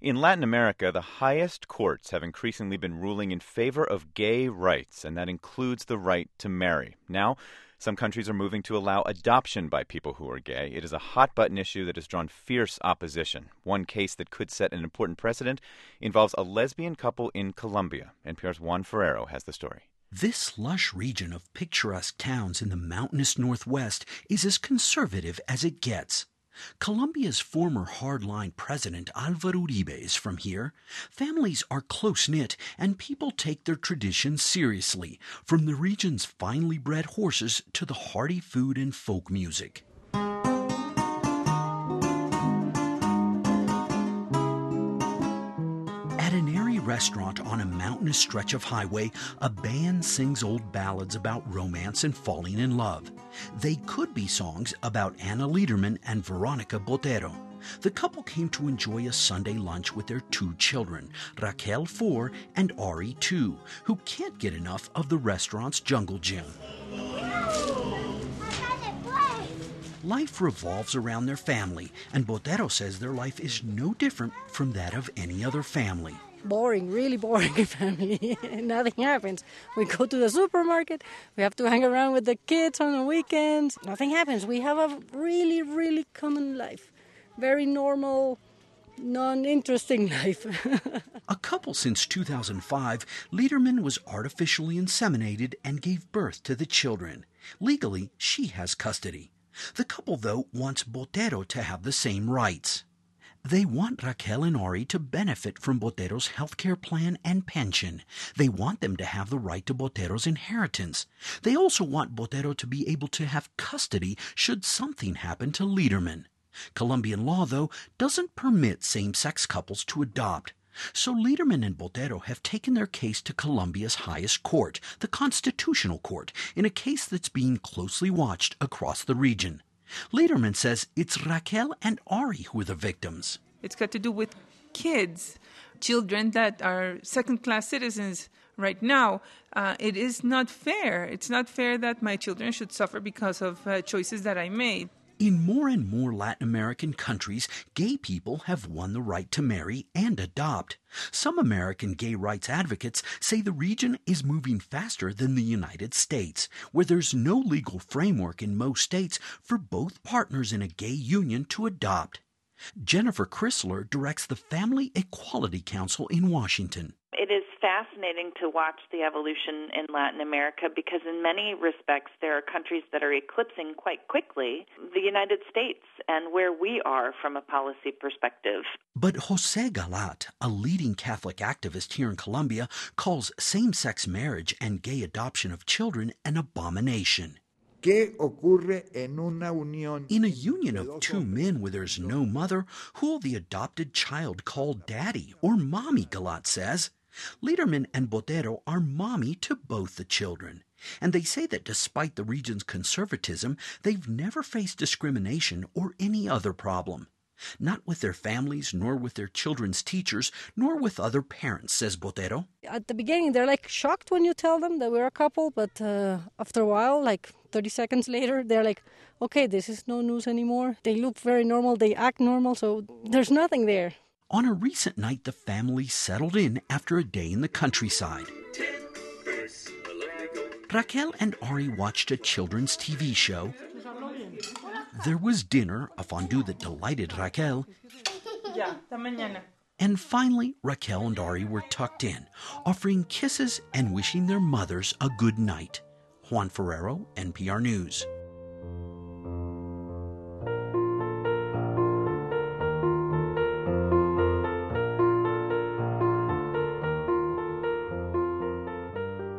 In Latin America, the highest courts have increasingly been ruling in favor of gay rights, and that includes the right to marry. Now, some countries are moving to allow adoption by people who are gay. It is a hot-button issue that has drawn fierce opposition. One case that could set an important precedent involves a lesbian couple in Colombia. NPR's Juan Ferrero has the story. This lush region of picturesque towns in the mountainous northwest is as conservative as it gets. Colombia's former hardline president Álvaro Uribe is from here. Families are close-knit, and people take their traditions seriously, from the region's finely bred horses to the hearty food and folk music. At an airy restaurant on a mountainous stretch of highway, a band sings old ballads about romance and falling in love. They could be songs about Anna Liederman and Veronica Botero. The couple came to enjoy a Sunday lunch with their two children, Raquel, 4, and Ari, 2, who can't get enough of the restaurant's jungle gym. Life revolves around their family, and Botero says their life is no different from that of any other family. Boring, really boring family. Nothing happens. We go to the supermarket. We have to hang around with the kids on the weekends. Nothing happens. We have a really, really common life. Very normal, non-interesting life. A couple since 2005, Liederman was artificially inseminated and gave birth to the children. Legally, she has custody. The couple, though, wants Botero to have the same rights. They want Raquel and Ari to benefit from Botero's health care plan and pension. They want them to have the right to Botero's inheritance. They also want Botero to be able to have custody should something happen to Liederman. Colombian law, though, doesn't permit same-sex couples to adopt. So Liederman and Botero have taken their case to Colombia's highest court, the Constitutional Court, in a case that's being closely watched across the region. Liederman says it's Raquel and Ari who are the victims. It's got to do with kids, children that are second-class citizens right now. It is not fair. It's not fair that my children should suffer because of choices that I made. In more and more Latin American countries, gay people have won the right to marry and adopt. Some American gay rights advocates say the region is moving faster than the United States, where there's no legal framework in most states for both partners in a gay union to adopt. Jennifer Chrysler directs the Family Equality Council in Washington. It is fascinating to watch the evolution in Latin America because in many respects there are countries that are eclipsing quite quickly the United States and where we are from a policy perspective. But José Galat, a leading Catholic activist here in Colombia, calls same-sex marriage and gay adoption of children an abomination. ¿Qué ocurre en una unión? In a union of two men where there's no mother, who'll the adopted child call daddy or mommy, Galat says. Liederman and Botero are mommy to both the children. And they say that despite the region's conservatism, they've never faced discrimination or any other problem. Not with their families, nor with their children's teachers, nor with other parents, says Botero. At the beginning, they're shocked when you tell them that we're a couple, but after a while, 30 seconds later, they're okay, this is no news anymore. They look very normal, they act normal, so there's nothing there. On a recent night, the family settled in after a day in the countryside. Raquel and Ari watched a children's TV show. There was dinner, a fondue that delighted Raquel. And finally, Raquel and Ari were tucked in, offering kisses and wishing their mothers a good night. Juan Ferrero, NPR News.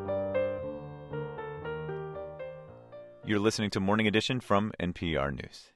You're listening to Morning Edition from NPR News.